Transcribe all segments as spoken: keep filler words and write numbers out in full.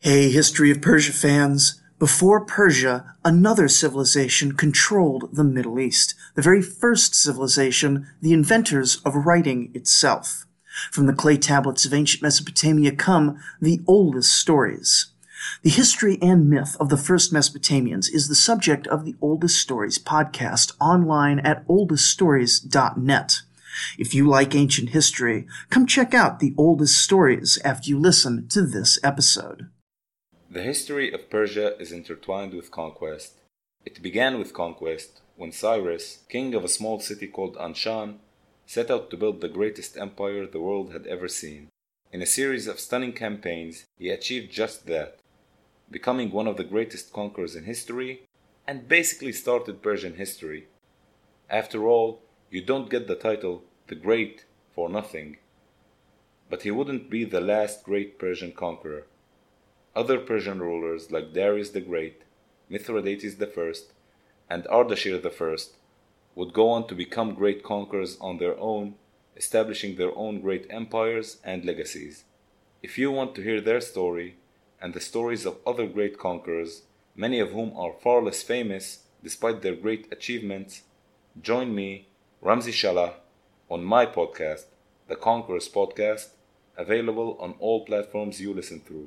Hey, History of Persia fans. Before Persia, another civilization controlled the Middle East, the very first civilization, the inventors of writing itself. From the clay tablets of ancient Mesopotamia come the oldest stories. The history and myth of the first Mesopotamians is the subject of the Oldest Stories podcast online at oldest stories dot net. If you like ancient history, come check out the oldest stories after you listen to this episode. The history of Persia is intertwined with conquest. It began with conquest when Cyrus, king of a small city called Anshan, set out to build the greatest empire the world had ever seen. In a series of stunning campaigns, he achieved just that, becoming one of the greatest conquerors in history and basically started Persian history. After all, you don't get the title the Great for nothing. But he wouldn't be the last great Persian conqueror. Other Persian rulers like Darius the Great, Mithridates the First, and Ardashir the First would go on to become great conquerors on their own, establishing their own great empires and legacies. If you want to hear their story and the stories of other great conquerors, many of whom are far less famous despite their great achievements, join me, Ramzi Shallah, on my podcast, The Conquerors Podcast, available on all platforms you listen through.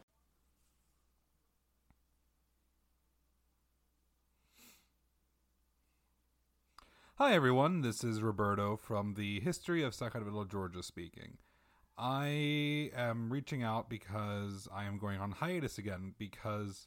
Hi everyone, this is Roberto from the History of Sacramento, Georgia speaking. I am reaching out because I am going on hiatus again because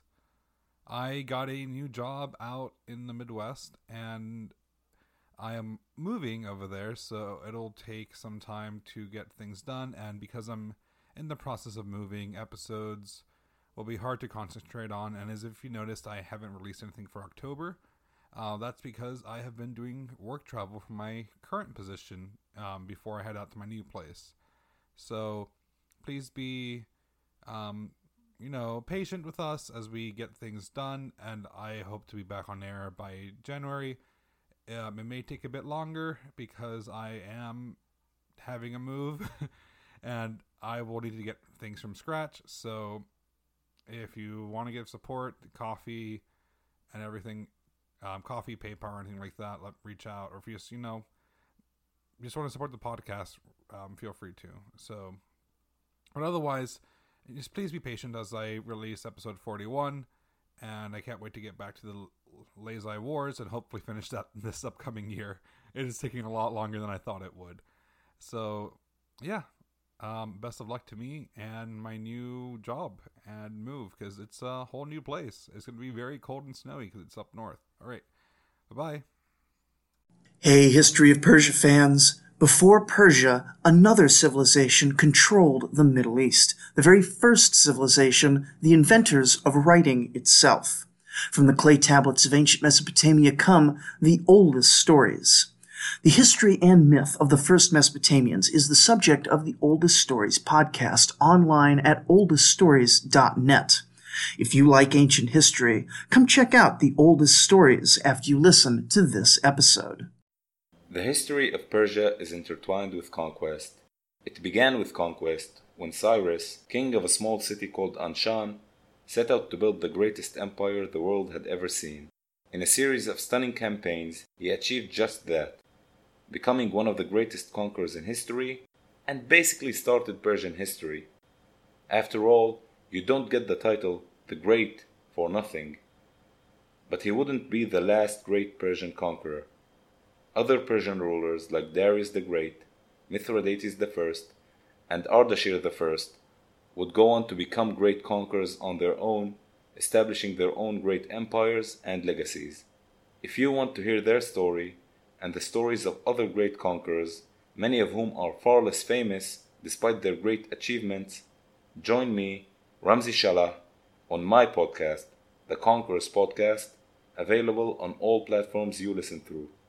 I got a new job out in the Midwest and I am moving over there, so it'll take some time to get things done, and because I'm in the process of moving, episodes will be hard to concentrate on, and as if you noticed, I haven't released anything for October. Uh, that's because I have been doing work travel from my current position um, before I head out to my new place. So please be, um, you know, patient with us as we get things done, and I hope to be back on air by January. Um, it may take a bit longer because I am having a move, and I will need to get things from scratch. So if you want to give support, coffee and everything, Um, coffee, PayPal, or anything like that, let reach out. Or if you just, you know, just want to support the podcast, um, feel free to. So, but otherwise, just please be patient as I release episode forty-one, and I can't wait to get back to the Lazy Wars and hopefully finish that this upcoming year. It is taking a lot longer than I thought it would. So, yeah, um, best of luck to me and my new job and move, because it's a whole new place. It's going to be very cold and snowy because it's up north. All right. Bye-bye. Hey, History of Persia fans. Before Persia, another civilization controlled the Middle East, the very first civilization, the inventors of writing itself. From the clay tablets of ancient Mesopotamia come the oldest stories. The history and myth of the first Mesopotamians is the subject of the Oldest Stories podcast online at oldest stories dot net. If you like ancient history, come check out the oldest stories after you listen to this episode. The history of Persia is intertwined with conquest. It began with conquest when Cyrus, king of a small city called Anshan, set out to build the greatest empire the world had ever seen. In a series of stunning campaigns, he achieved just that, becoming one of the greatest conquerors in history and basically started Persian history. After all, you don't get the title the Great for nothing. But he wouldn't be the last great Persian conqueror. Other Persian rulers like Darius the Great, Mithridates the First, and Ardashir the First would go on to become great conquerors on their own, establishing their own great empires and legacies. If you want to hear their story and the stories of other great conquerors, many of whom are far less famous despite their great achievements, join me, Ramzi Shallah, on my podcast, The Conquerors Podcast, available on all platforms you listen through.